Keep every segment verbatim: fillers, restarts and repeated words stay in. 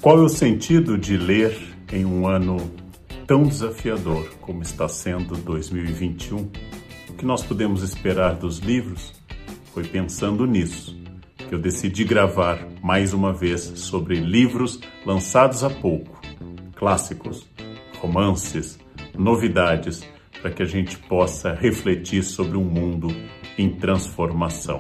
Qual é o sentido de ler em um ano tão desafiador como está sendo dois mil e vinte e um? O que nós podemos esperar dos livros? Foi pensando nisso que eu decidi gravar mais uma vez sobre livros lançados há pouco, clássicos, romances, novidades, para que a gente possa refletir sobre um mundo em transformação.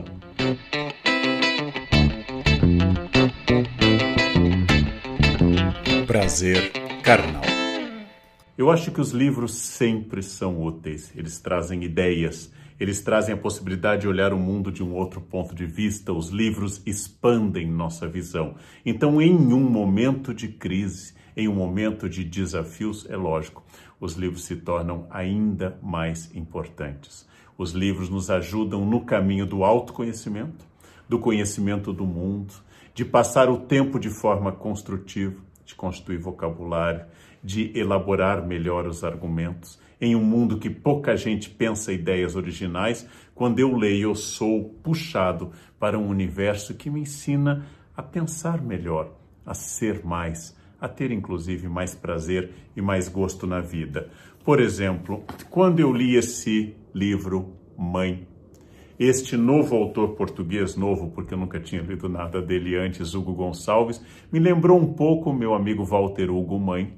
Prazer carnal. Eu acho que os livros sempre são úteis. Eles trazem ideias, eles trazem a possibilidade de olhar o mundo de um outro ponto de vista. Os livros expandem nossa visão. Então, em um momento de crise, em um momento de desafios, é lógico, os livros se tornam ainda mais importantes. Os livros nos ajudam no caminho do autoconhecimento, do conhecimento do mundo, de passar o tempo de forma construtiva, de constituir vocabulário, de elaborar melhor os argumentos. Em um mundo que pouca gente pensa ideias originais, quando eu leio, eu sou puxado para um universo que me ensina a pensar melhor, a ser mais, a ter inclusive mais prazer e mais gosto na vida. Por exemplo, quando eu li esse livro, Mãe, este novo autor português, novo porque eu nunca tinha lido nada dele antes, Hugo Gonçalves, me lembrou um pouco o meu amigo Walter Hugo Mãe,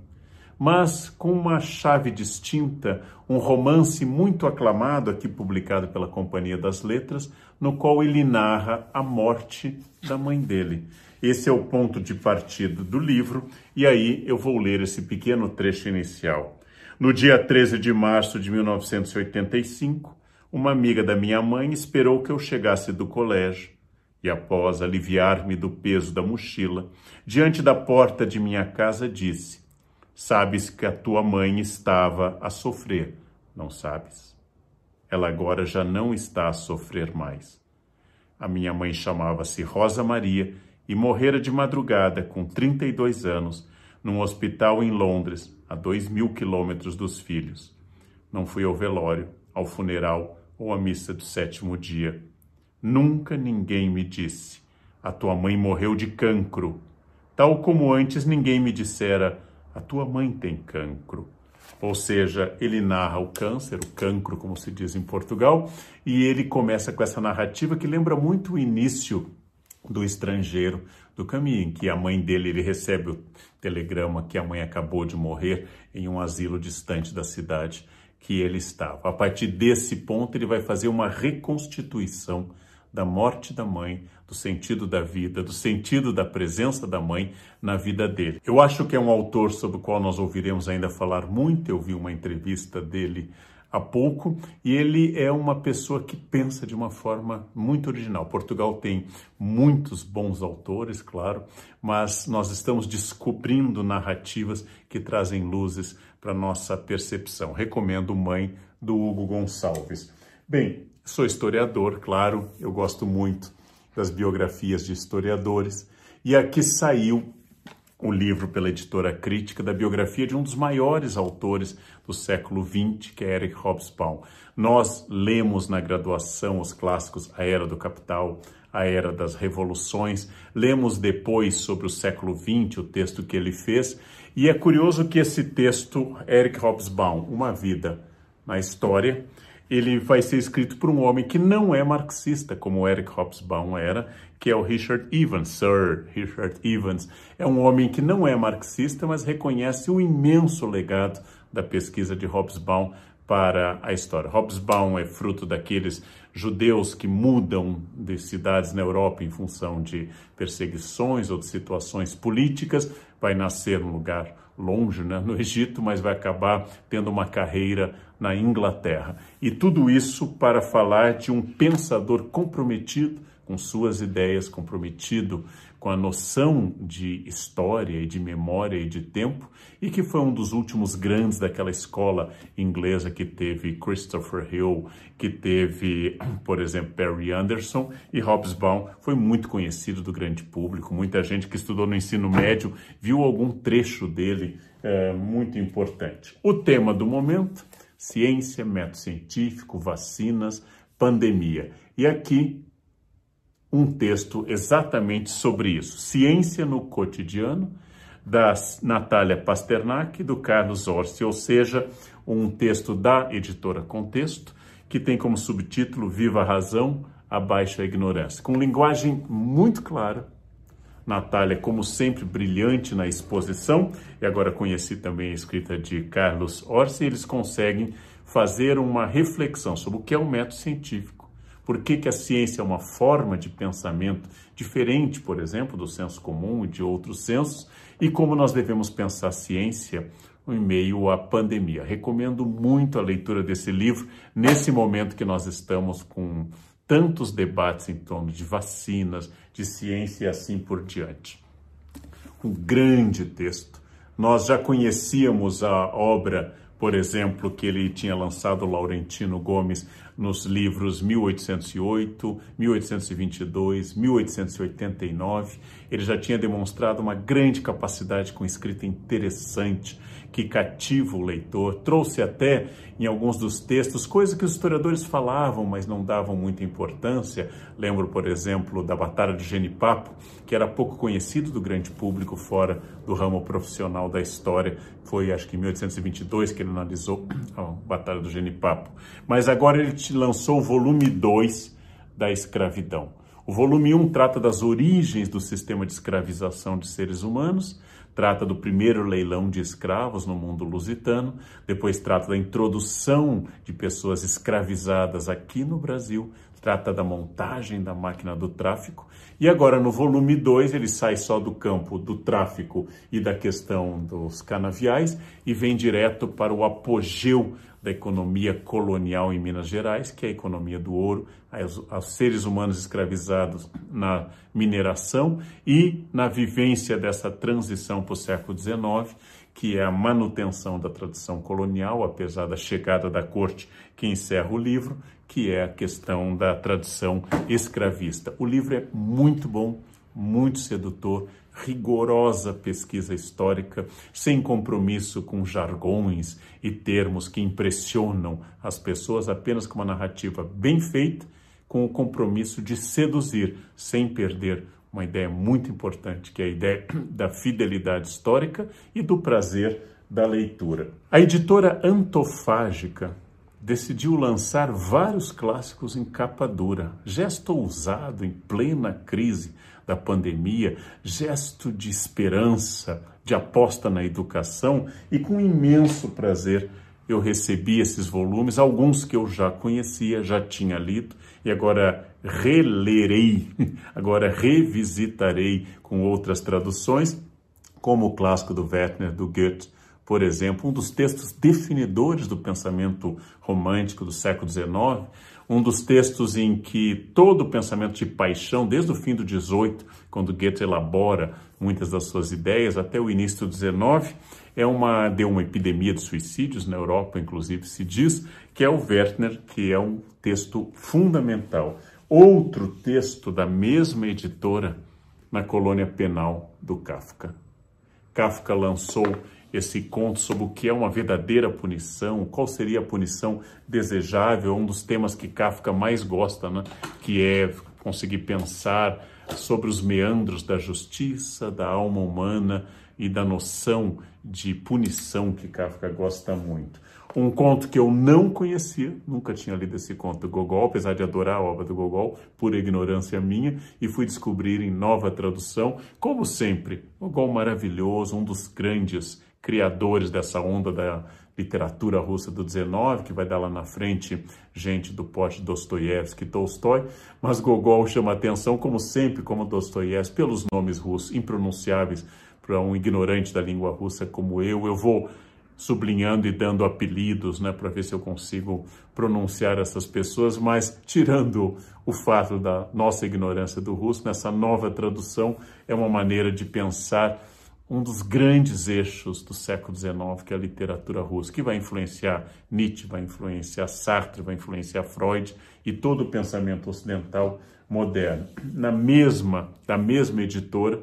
mas com uma chave distinta, um romance muito aclamado aqui publicado pela Companhia das Letras, no qual ele narra a morte da mãe dele. Esse é o ponto de partida do livro, e aí eu vou ler esse pequeno trecho inicial. No dia treze de março de mil novecentos e oitenta e cinco, uma amiga da minha mãe esperou que eu chegasse do colégio e, após aliviar-me do peso da mochila, diante da porta de minha casa disse: "Sabes que a tua mãe estava a sofrer, não sabes? Ela agora já não está a sofrer mais. A minha mãe chamava-se Rosa Maria e morrera de madrugada, com trinta e dois anos, num hospital em Londres, a dois mil quilômetros dos filhos. Não fui ao velório, ao funeral ou à missa do sétimo dia. Nunca ninguém me disse: a tua mãe morreu de cancro. Tal como antes ninguém me dissera: a tua mãe tem cancro." Ou seja, ele narra o câncer, o cancro, como se diz em Portugal, e ele começa com essa narrativa que lembra muito o início do Estrangeiro, do Camus, em que a mãe dele, ele recebe o telegrama que a mãe acabou de morrer em um asilo distante da cidade que ele estava. A partir desse ponto, ele vai fazer uma reconstituição da morte da mãe, do sentido da vida, do sentido da presença da mãe na vida dele. Eu acho que é um autor sobre o qual nós ouviremos ainda falar muito. Eu vi uma entrevista dele há pouco, e ele é uma pessoa que pensa de uma forma muito original. Portugal tem muitos bons autores, claro, mas nós estamos descobrindo narrativas que trazem luzes para nossa percepção. Recomendo Mãe, do Hugo Gonçalves. Bem, sou historiador, claro, eu gosto muito das biografias de historiadores, e aqui saiu o livro pela Editora Crítica da biografia de um dos maiores autores do século vinte, que é Eric Hobsbawm. Nós lemos na graduação os clássicos A Era do Capital, A Era das Revoluções, lemos depois sobre o século vinte, o texto que ele fez, e é curioso que esse texto, Eric Hobsbawm, Uma Vida na História, ele vai ser escrito por um homem que não é marxista, como Eric Hobsbawm era, que é o Richard Evans, Sir Richard Evans. É um homem que não é marxista, mas reconhece o imenso legado da pesquisa de Hobsbawm para a história. Hobsbawm é fruto daqueles judeus que mudam de cidades na Europa em função de perseguições ou de situações políticas. Vai nascer num lugar longe, né, no Egito, mas vai acabar tendo uma carreira na Inglaterra. E tudo isso para falar de um pensador comprometido com suas ideias, comprometido com a noção de história e de memória e de tempo, e que foi um dos últimos grandes daquela escola inglesa que teve Christopher Hill, que teve, por exemplo, Perry Anderson, e Hobsbawm foi muito conhecido do grande público. Muita gente que estudou no ensino médio viu algum trecho dele é, muito importante. O tema do momento: ciência, método científico, vacinas, pandemia. E aqui um texto exatamente sobre isso. Ciência no cotidiano, da Natália Pasternak e do Carlos Orsi, ou seja, um texto da editora Contexto, que tem como subtítulo Viva a Razão, Abaixa a Ignorância. Com linguagem muito clara, Natália, como sempre, brilhante na exposição, e agora conheci também a escrita de Carlos Orsi, eles conseguem fazer uma reflexão sobre o que é um método científico, por que que a ciência é uma forma de pensamento diferente, por exemplo, do senso comum e de outros sensos, e como nós devemos pensar a ciência em meio à pandemia. Recomendo muito a leitura desse livro, nesse momento que nós estamos com tantos debates em torno de vacinas, de ciência e assim por diante. Um grande texto. Nós já conhecíamos a obra, por exemplo, que ele tinha lançado, Laurentino Gomes, nos livros mil oitocentos e oito, mil oitocentos e vinte e dois, mil oitocentos e oitenta e nove. Ele já tinha demonstrado uma grande capacidade com escrita interessante, que cativa o leitor, trouxe até em alguns dos textos coisas que os historiadores falavam, mas não davam muita importância. Lembro, por exemplo, da Batalha de Genipapo, que era pouco conhecido do grande público fora do ramo profissional da história. Foi, acho que em mil oitocentos e vinte e dois que ele analisou a Batalha do Genipapo. Mas agora ele lançou o volume dois da escravidão. O volume um trata das origens do sistema de escravização de seres humanos, trata do primeiro leilão de escravos no mundo lusitano, depois trata da introdução de pessoas escravizadas aqui no Brasil, trata da montagem da máquina do tráfico, e agora no volume dois ele sai só do campo do tráfico e da questão dos canaviais e vem direto para o apogeu da economia colonial em Minas Gerais, que é a economia do ouro, aos, aos seres humanos escravizados na mineração e na vivência dessa transição para o século dezenove, que é a manutenção da tradição colonial, apesar da chegada da corte que encerra o livro, que é a questão da tradição escravista. O livro é muito bom, muito sedutor, rigorosa pesquisa histórica, sem compromisso com jargões e termos que impressionam as pessoas, apenas com uma narrativa bem feita, com o compromisso de seduzir, sem perder uma ideia muito importante, que é a ideia da fidelidade histórica e do prazer da leitura. A editora Antofágica decidiu lançar vários clássicos em capa dura, gesto ousado em plena crise da pandemia, gesto de esperança, de aposta na educação, e com imenso prazer eu recebi esses volumes, alguns que eu já conhecia, já tinha lido, e agora relerei, agora revisitarei com outras traduções, como o clássico do Werther, do Goethe, por exemplo, um dos textos definidores do pensamento romântico do século dezenove, um dos textos em que todo o pensamento de paixão, desde o fim do dezoito, quando Goethe elabora muitas das suas ideias, até o início do dezenove, é uma, deu uma epidemia de suicídios na Europa, inclusive se diz, que é o Werther, que é um texto fundamental. Outro texto da mesma editora na colônia penal do Kafka. Kafka lançou esse conto sobre o que é uma verdadeira punição, qual seria a punição desejável, um dos temas que Kafka mais gosta, né? Que é conseguir pensar sobre os meandros da justiça, da alma humana e da noção de punição que Kafka gosta muito. Um conto que eu não conhecia, nunca tinha lido esse conto do Gogol, apesar de adorar a obra do Gogol, por ignorância minha, e fui descobrir em nova tradução, como sempre, Gogol maravilhoso, um dos grandes criadores dessa onda da literatura russa do dezenove, que vai dar lá na frente gente do pote Dostoiévski e Tolstói, mas Gogol chama atenção, como sempre, como Dostoiévski, pelos nomes russos impronunciáveis para um ignorante da língua russa como eu. Eu vou sublinhando e dando apelidos, né, para ver se eu consigo pronunciar essas pessoas, mas tirando o fato da nossa ignorância do russo, nessa nova tradução é uma maneira de pensar um dos grandes eixos do século dezenove, que é a literatura russa, que vai influenciar Nietzsche, vai influenciar Sartre, vai influenciar Freud e todo o pensamento ocidental moderno. Na mesma, da mesma editora,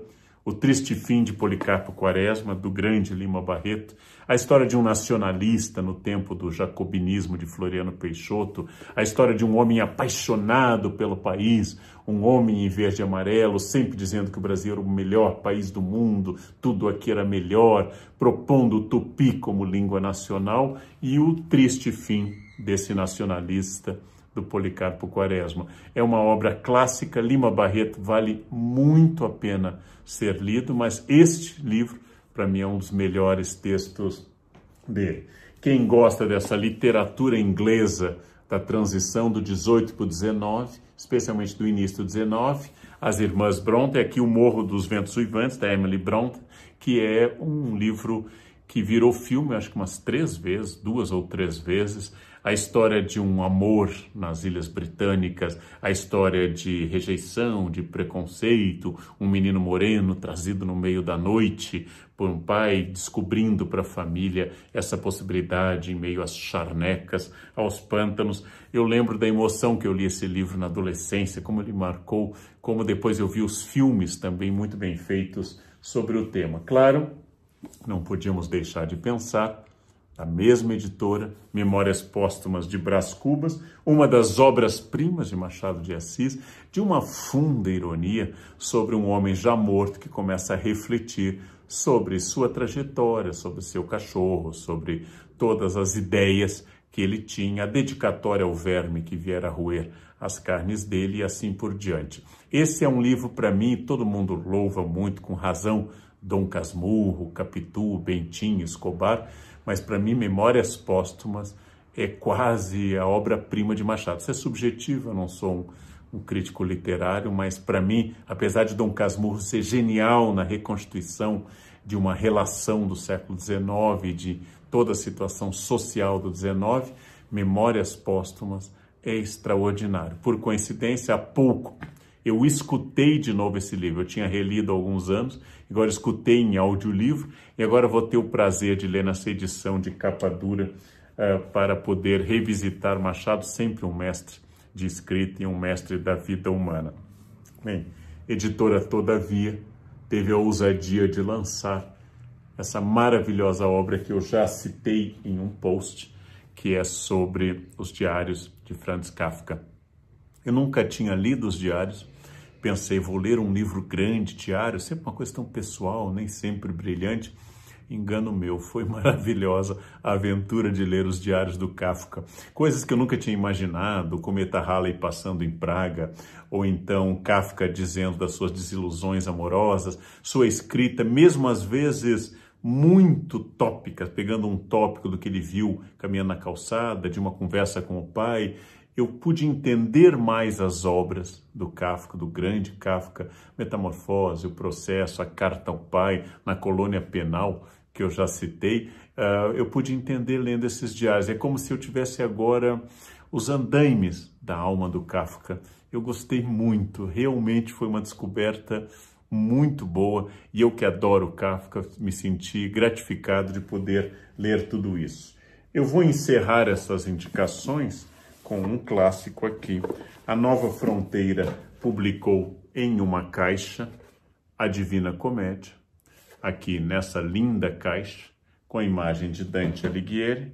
O Triste Fim de Policarpo Quaresma, do grande Lima Barreto, a história de um nacionalista no tempo do jacobinismo de Floriano Peixoto, a história de um homem apaixonado pelo país, um homem em verde e amarelo, sempre dizendo que o Brasil era o melhor país do mundo, tudo aqui era melhor, propondo o tupi como língua nacional, e o triste fim desse nacionalista do Policarpo Quaresma. É uma obra clássica, Lima Barreto vale muito a pena ser lido, mas este livro, para mim, é um dos melhores textos dele. Quem gosta dessa literatura inglesa da transição do dezoito para o dezenove, especialmente do início do dezenove, As Irmãs Brontë, aqui O Morro dos Ventos Uivantes, da Emily Brontë, que é um livro que virou filme, acho que umas três vezes, duas ou três vezes, a história de um amor nas Ilhas Britânicas, a história de rejeição, de preconceito, um menino moreno trazido no meio da noite por um pai, descobrindo para a família essa possibilidade em meio às charnecas, aos pântanos. Eu lembro da emoção que eu li esse livro na adolescência, como ele marcou, como depois eu vi os filmes também muito bem feitos sobre o tema. Claro, não podíamos deixar de pensar, a mesma editora, Memórias Póstumas de Brás Cubas, uma das obras-primas de Machado de Assis, de uma funda ironia sobre um homem já morto que começa a refletir sobre sua trajetória, sobre seu cachorro, sobre todas as ideias que ele tinha, a dedicatória ao verme que viera a roer as carnes dele e assim por diante. Esse é um livro, para mim, todo mundo louva muito, com razão, Dom Casmurro, Capitu, Bentinho, Escobar, mas para mim Memórias Póstumas é quase a obra-prima de Machado. Isso é subjetivo, eu não sou um, um crítico literário, mas para mim, apesar de Dom Casmurro ser genial na reconstituição de uma relação do século dezenove, de toda a situação social do dezenove, Memórias Póstumas é extraordinário. Por coincidência, há pouco eu escutei de novo esse livro. Eu tinha relido há alguns anos, agora escutei em audiolivro e agora vou ter o prazer de ler nessa edição de capa dura uh, para poder revisitar Machado, sempre um mestre de escrita e um mestre da vida humana. Bem, editora Todavia teve a ousadia de lançar essa maravilhosa obra que eu já citei em um post, que é sobre os diários de Franz Kafka. Eu nunca tinha lido os diários, pensei, vou ler um livro grande, diário, sempre uma coisa tão pessoal, nem sempre brilhante. Engano meu, foi maravilhosa a aventura de ler os diários do Kafka. Coisas que eu nunca tinha imaginado, o cometa Halley passando em Praga, ou então Kafka dizendo das suas desilusões amorosas, sua escrita, mesmo às vezes muito tópica, pegando um tópico do que ele viu caminhando na calçada, de uma conversa com o pai. Eu pude entender mais as obras do Kafka, do grande Kafka, Metamorfose, O Processo, A Carta ao Pai, Na Colônia Penal, que eu já citei. Uh, eu pude entender lendo esses diários. É como se eu tivesse agora os andaimes da alma do Kafka. Eu gostei muito, realmente foi uma descoberta muito boa e eu que adoro Kafka, me senti gratificado de poder ler tudo isso. Eu vou encerrar essas indicações com um clássico aqui. A Nova Fronteira publicou Em Uma Caixa a Divina Comédia, aqui nessa linda caixa, com a imagem de Dante Alighieri,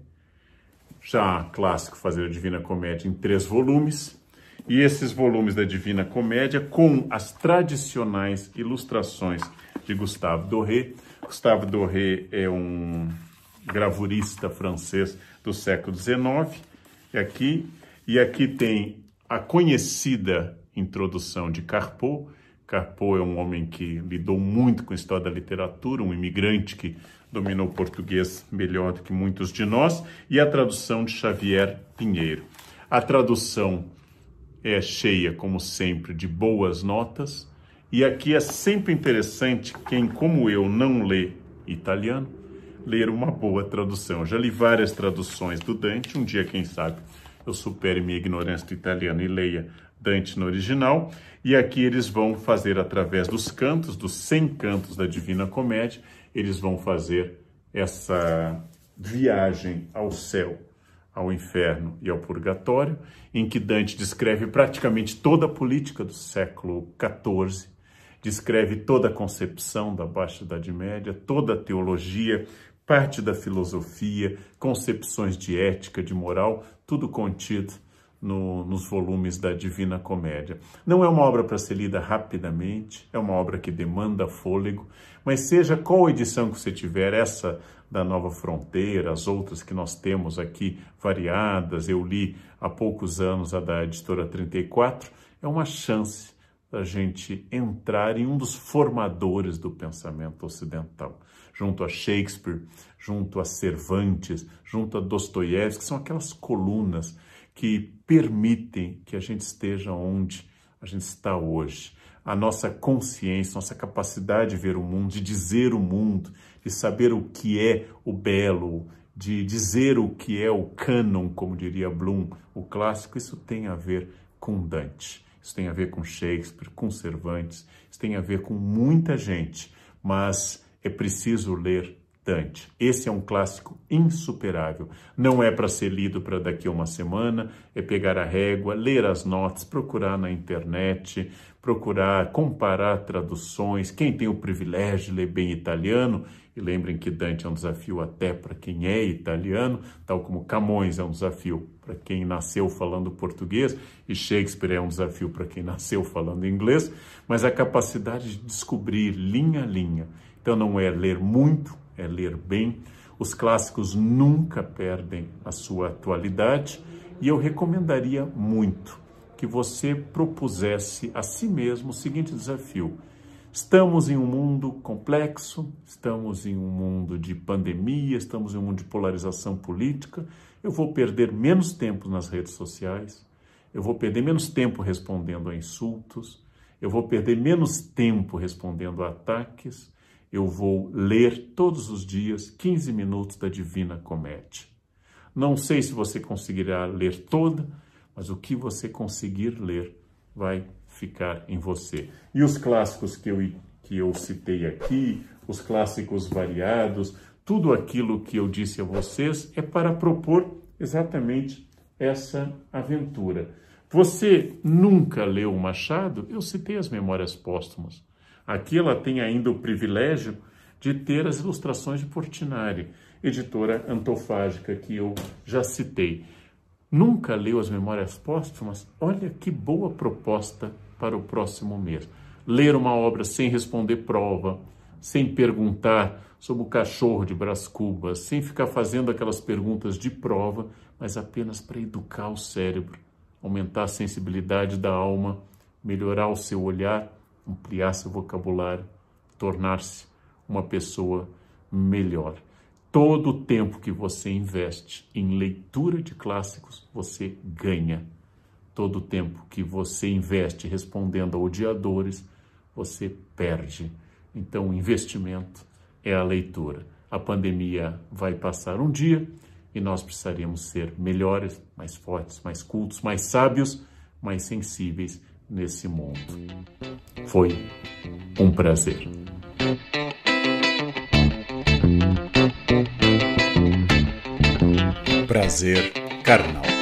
já clássico fazer a Divina Comédia em três volumes, e esses volumes da Divina Comédia com as tradicionais ilustrações de Gustave Doré. Gustave Doré é um gravurista francês do século dezenove, e aqui E aqui tem a conhecida introdução de Carpeaux. Carpeaux é um homem que lidou muito com a história da literatura, um imigrante que dominou o português melhor do que muitos de nós, e a tradução de Xavier Pinheiro. A tradução é cheia, como sempre, de boas notas, e aqui é sempre interessante quem, como eu, não lê italiano, ler uma boa tradução. Eu já li várias traduções do Dante, um dia, quem sabe, eu supere minha ignorância do italiano e leia Dante no original. E aqui eles vão fazer, através dos cantos, dos cem cantos da Divina Comédia, eles vão fazer essa viagem ao céu, ao inferno e ao purgatório, em que Dante descreve praticamente toda a política do século quatorze, descreve toda a concepção da Baixa Idade Média, toda a teologia, parte da filosofia, concepções de ética, de moral, tudo contido no, nos volumes da Divina Comédia. Não é uma obra para ser lida rapidamente, é uma obra que demanda fôlego, mas seja qual edição que você tiver, essa da Nova Fronteira, as outras que nós temos aqui variadas, eu li há poucos anos a da Editora trinta e quatro, é uma chance da gente entrar em um dos formadores do pensamento ocidental, junto a Shakespeare, junto a Cervantes, junto a Dostoiévski, que são aquelas colunas que permitem que a gente esteja onde a gente está hoje. A nossa consciência, nossa capacidade de ver o mundo, de dizer o mundo, de saber o que é o belo, de dizer o que é o cânon, como diria Bloom, o clássico, isso tem a ver com Dante, isso tem a ver com Shakespeare, com Cervantes, isso tem a ver com muita gente, mas é preciso ler Dante. Esse é um clássico insuperável. Não é para ser lido para daqui a uma semana, é pegar a régua, ler as notas, procurar na internet, procurar comparar traduções. Quem tem o privilégio de ler bem italiano, e lembrem que Dante é um desafio até para quem é italiano, tal como Camões é um desafio para quem nasceu falando português, e Shakespeare é um desafio para quem nasceu falando inglês, mas a capacidade de descobrir linha a linha. Então não é ler muito, é ler bem. Os clássicos nunca perdem a sua atualidade e eu recomendaria muito que você propusesse a si mesmo o seguinte desafio. Estamos em um mundo complexo, estamos em um mundo de pandemia, estamos em um mundo de polarização política. Eu vou perder menos tempo nas redes sociais, eu vou perder menos tempo respondendo a insultos, eu vou perder menos tempo respondendo a ataques. Eu vou ler todos os dias quinze minutos da Divina Comédia. Não sei se você conseguirá ler toda, mas o que você conseguir ler vai ficar em você. E os clássicos que eu, que eu citei aqui, os clássicos variados, tudo aquilo que eu disse a vocês é para propor exatamente essa aventura. Você nunca leu o Machado? Eu citei as Memórias Póstumas. Aqui ela tem ainda o privilégio de ter as ilustrações de Portinari, editora antofágica que eu já citei. Nunca leu as Memórias Póstumas? Olha que boa proposta para o próximo mês. Ler uma obra sem responder prova, sem perguntar sobre o cachorro de Brás Cubas, sem ficar fazendo aquelas perguntas de prova, mas apenas para educar o cérebro, aumentar a sensibilidade da alma, melhorar o seu olhar, ampliar seu vocabulário, tornar-se uma pessoa melhor. Todo o tempo que você investe em leitura de clássicos, você ganha. Todo o tempo que você investe respondendo a odiadores, você perde. Então, o investimento é a leitura. A pandemia vai passar um dia e nós precisaremos ser melhores, mais fortes, mais cultos, mais sábios, mais sensíveis nesse mundo. Foi um prazer. Prazer carnal.